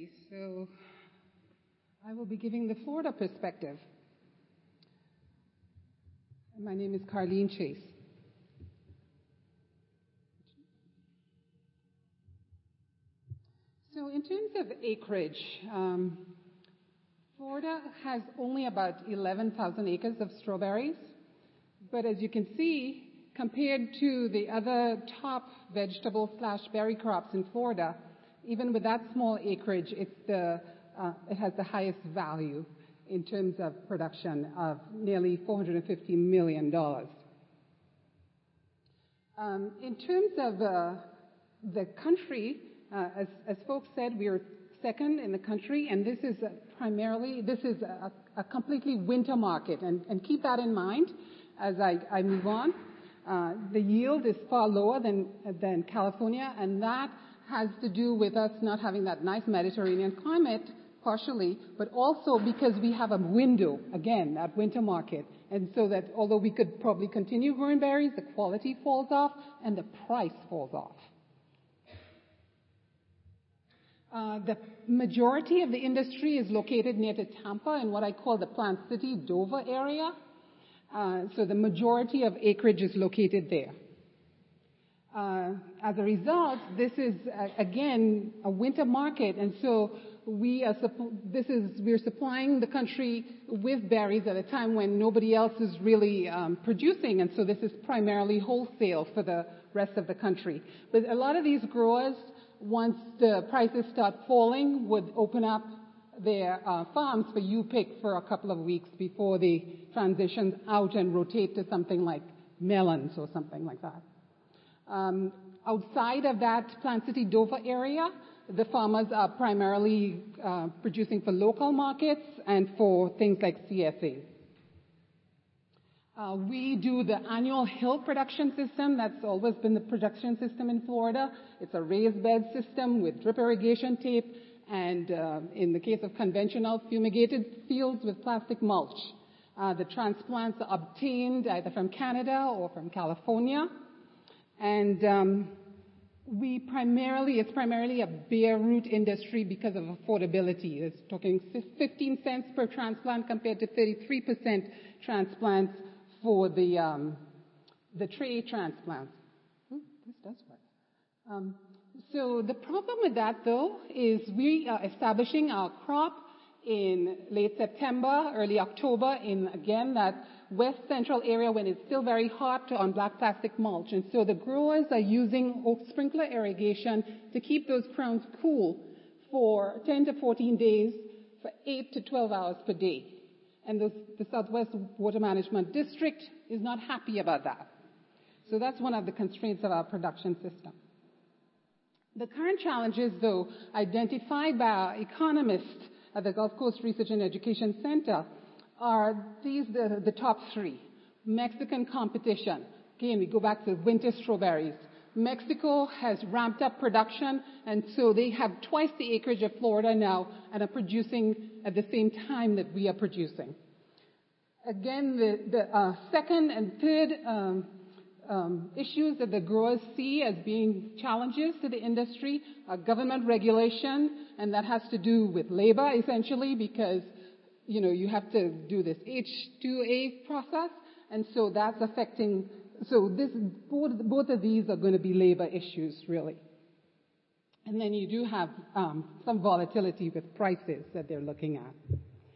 Okay, so I will be giving the Florida perspective. My name is Carlene Chase. So in terms of acreage, Florida has only about 11,000 acres of strawberries. But as you can see, compared to the other top vegetable/berry crops in Florida, even with that small acreage, it has the highest value in terms of production of nearly $450 million. In terms of the country, as folks said, we are second in the country, and this is a completely winter market. And keep that in mind as I move on. The yield is far lower than California, and that has to do with us not having that nice Mediterranean climate, partially, but also because we have a window, again, that winter market. And so that although we could probably continue growing berries, the quality falls off and the price falls off. The majority of the industry is located near to Tampa in what I call the Plant City, Dover area. So the majority of acreage is located there. As a result, this is, again, a winter market, and so we're supplying the country with berries at a time when nobody else is really producing, and so this is primarily wholesale for the rest of the country. But a lot of these growers, once the prices start falling, would open up their farms for U-pick for a couple of weeks before they transition out and rotate to something like melons or something like that. Outside of that Plant City, Dover area, the farmers are primarily producing for local markets and for things like CSA. We do the annual hill production system. That's always been the production system in Florida. It's a raised bed system with drip irrigation tape and, in the case of conventional, fumigated fields with plastic mulch. The transplants are obtained either from Canada or from California. And it's primarily a bare root industry because of affordability. It's talking 15 cents per transplant compared to 33% transplants for the tray transplants. This does work. So the problem with that, though, is we are establishing our crop in late September, early October, in, again, that west central area when it's still very hot on black plastic mulch. And so the growers are using sprinkler irrigation to keep those crowns cool for 10 to 14 days for 8 to 12 hours per day. And the Southwest Water Management District is not happy about that. So that's one of the constraints of our production system. The current challenges, though, identified by our economists at the Gulf Coast Research and Education Center are the top three. Mexican competition. Again, we go back to winter strawberries. Mexico has ramped up production, and so they have twice the acreage of Florida now and are producing at the same time that we are producing. Again, the second and third issues that the growers see as being challenges to the industry are government regulation, and that has to do with labor, essentially, because you have to do this H-2A process, and so that's affecting. So both of these are going to be labor issues, really. And then you do have some volatility with prices that they're looking at.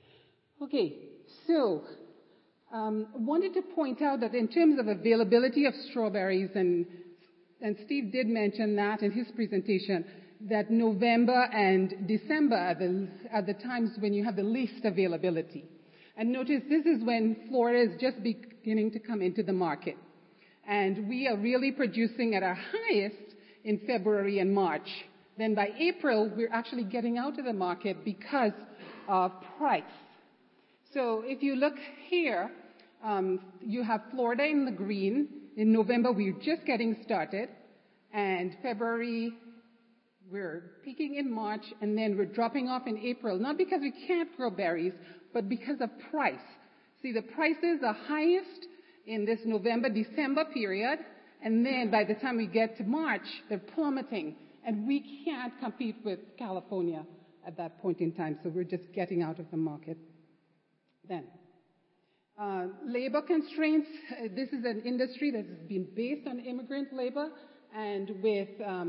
Okay, so wanted to point out that in terms of availability of strawberries, and Steve did mention that in his presentation, that November and December are the times when you have the least availability. And notice this is when Florida is just beginning to come into the market. And we are really producing at our highest in February and March. Then by April, we're actually getting out of the market because of price. So if you look here, you have Florida in the green. In November, we're just getting started. And February, we're peaking in March, and then we're dropping off in April, not because we can't grow berries, but because of price. See, the prices are highest in this November-December period, and then by the time we get to March, they're plummeting, and we can't compete with California at that point in time. So we're just getting out of the market then. Labor constraints. This is an industry that has been based on immigrant labor, and with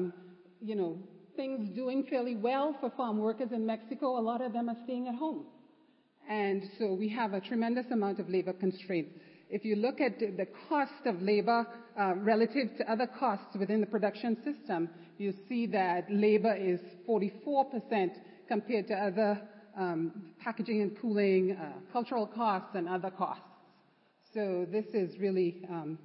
things doing fairly well for farm workers in Mexico, a lot of them are staying at home. And so we have a tremendous amount of labor constraints. If you look at the cost of labor relative to other costs within the production system, you see that labor is 44% compared to other packaging and cooling, cultural costs, and other costs. So this is really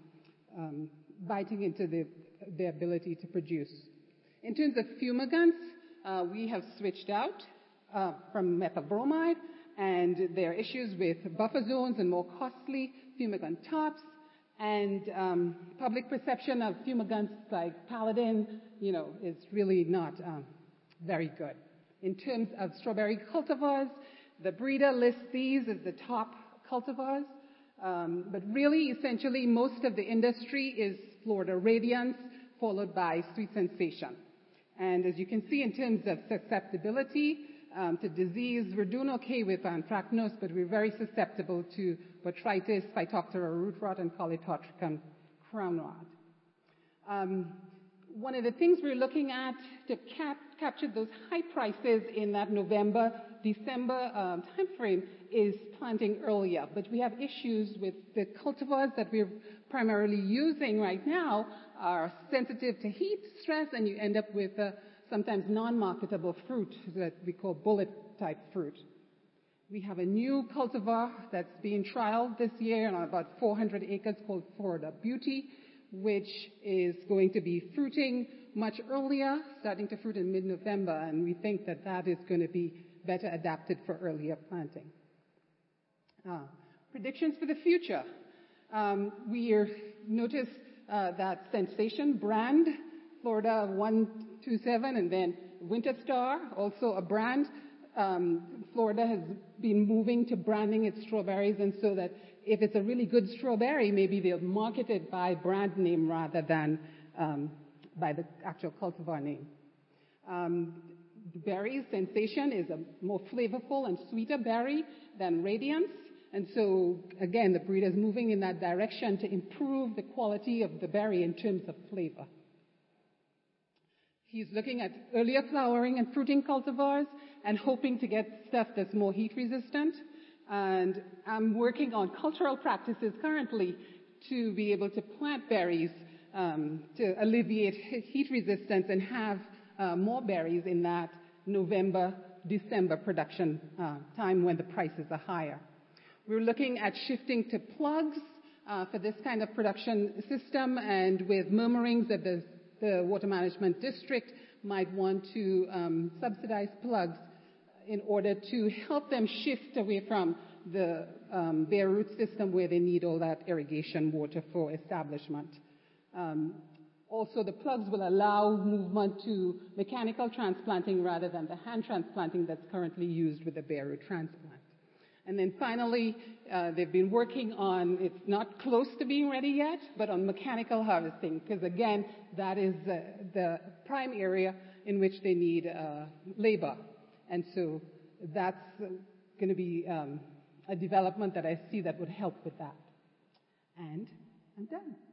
biting into the ability to produce. In terms of fumigants, we have switched out from methyl bromide, and there are issues with buffer zones and more costly fumigant tops, and public perception of fumigants like Paladin, is really not very good. In terms of strawberry cultivars, the breeder lists these as the top cultivars, but really, essentially, most of the industry is Florida Radiance, followed by Sweet Sensation. And as you can see, in terms of susceptibility to disease, we're doing okay with anthracnose, but we're very susceptible to botrytis, Phytophthora root rot, and Polytotricum crown rot. One of the things we're looking at to capture those high prices in that November, December timeframe is planting earlier. But we have issues with the cultivars that we're primarily using right now are sensitive to heat stress, and you end up with sometimes non-marketable fruit that we call bullet-type fruit. We have a new cultivar that's being trialed this year on about 400 acres called Florida Beauty, which is going to be fruiting much earlier, starting to fruit in mid-November, and we think that that is going to be better adapted for earlier planting. Predictions for the future. We notice that Sensation brand, Florida 127, and then Winter Star, also a brand. Florida has been moving to branding its strawberries, and so that if it's a really good strawberry, maybe they'll market it by brand name rather than by the actual cultivar name. The berry Sensation is a more flavorful and sweeter berry than Radiance, and so again, the breeder is moving in that direction to improve the quality of the berry in terms of flavor. He's looking at earlier flowering and fruiting cultivars and hoping to get stuff that's more heat resistant. And I'm working on cultural practices currently to be able to plant berries to alleviate heat resistance and have more berries in that November, December production time when the prices are higher. We're looking at shifting to plugs for this kind of production system, and with murmurings that the Water Management District might want to subsidize plugs in order to help them shift away from the bare root system where they need all that irrigation water for establishment. Also, the plugs will allow movement to mechanical transplanting rather than the hand transplanting that's currently used with the bare root transplant. And then finally, they've been working on, it's not close to being ready yet, but on mechanical harvesting, because again, that is the prime area in which they need labor. And so that's going to be a development that I see that would help with that. And I'm done.